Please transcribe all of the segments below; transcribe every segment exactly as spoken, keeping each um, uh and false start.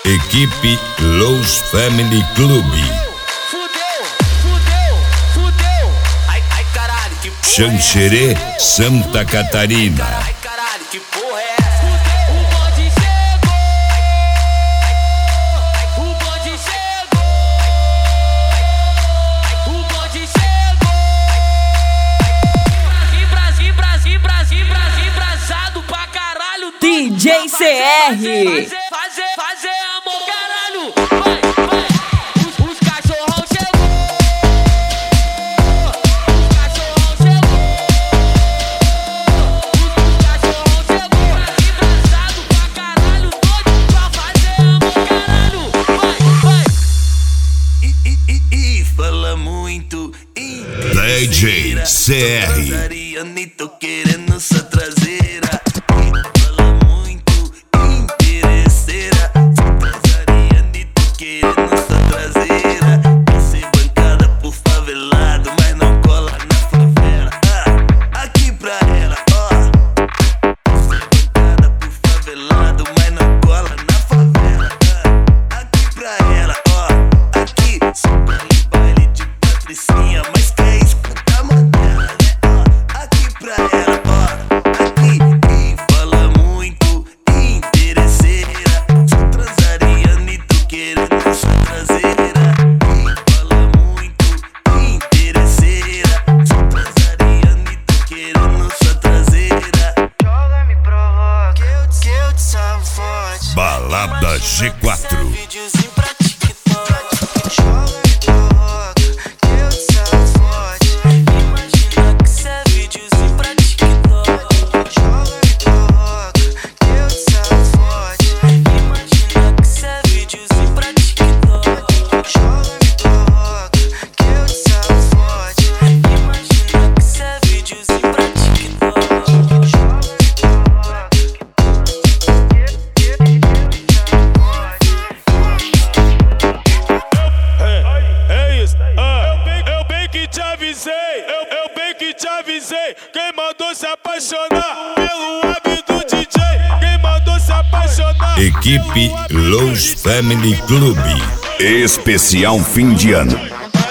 Equipe Los Family Club. Fudeu, fudeu, fudeu. Ai, ai, caralho, que porra. Xanxerê, Santa Catarina. Ai, caralho, que porra é essa? Fudeu, o bonde chegou. O bonde chegou. O bonde chegou. Brasil, Brasil, Brasil, Brasil, embrasado pra caralho. D J C R. Fazer, fazer, fazer amor, caralho. Vai, vai. Os, os cachorrão chegou. Os cachorrão chegou. Os, os cachorrão chegou. Embrasado pra caralho. Todo pra fazer amor, caralho. Vai, vai. E, e, e, e fala muito. D J C R. Transaria, nem tô querendo sua traseira. Fala muito, interesseira. Transaria, nem tô querendo sua traseira. Quer ser bancada por favelado, mas não cola na favela. Ah, aqui pra ela, ó. Ser bancada por favelado, mas não cola na favela. Ah, aqui pra ela, ó. Aqui, só pra no baile de patricinha, mas quer escutar modela, né? Ó, aqui pra ela, ó. Aqui, quem fala muito, interesseira. Só transaria, nem tô querendo sua traseira. Quem fala muito, interesseira. Só transaria, nem tô querendo sua traseira. Joga, me provoca, que eu te, que eu te salvo forte. Balada G quatro. Videozinho pra TikTok. Joga, me provoca, que eu te salvo forte. Imagina que cê é videozinho pra TikTok. Joga, me provoca, que eu te salvo forte. Imagina que cê é videozinho pra TikTok. Joga, me provoca, que eu te salvo forte. Imagina que cê é videozinho pra TikTok. Joga, me provoca. É isso, ah, eu, bem, eu bem que te avisei, eu, eu bem que te avisei. Quem mandou se apaixonar pelo hábito D J? Quem mandou se apaixonar? Equipe Los Family Club. Especial fim de ano.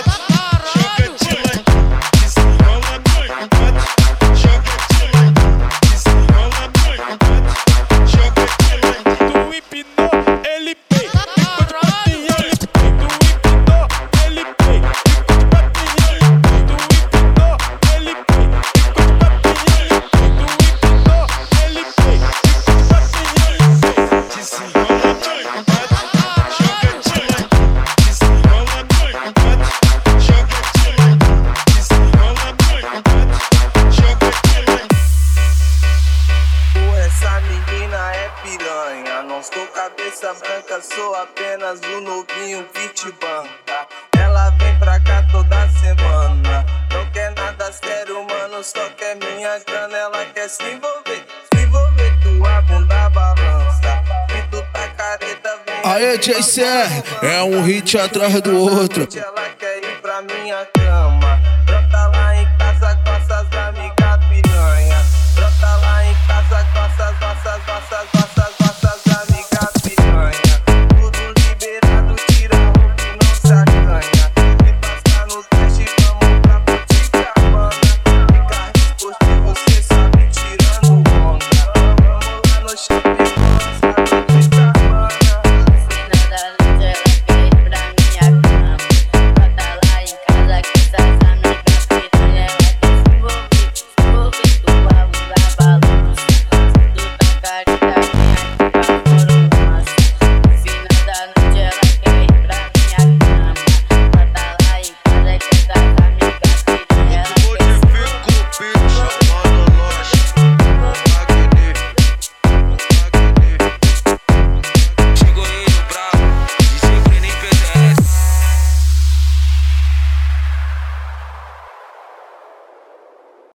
Tu empinou, ele pei. Ficou de patinha, ele pei. Tu empinou, ele pei. Ficou de patinha, ele pei. Tu empinou, ele pei. Ficou de patinha, ele pei. Tu empinou, ele pei. Ficou de patinha, ele pei. Desenrola, mãe, bate, joga de lado. Desenrola, mãe, bate, joga de lado. Desenrola, mãe, bate, joga de lado. Porra, essa menina é piranha. Não sou cabeça branca, sou apenas o novinho Pitban. Ela vem pra cá toda semana. Não quer nada sério, mano, só quer minha grana. Ela quer se envolver, se envolver, tua bunda balança. E tu tá careta, vem. Aê, J C R, é um hit atrás do outro. Ela quer ir pra minha cama.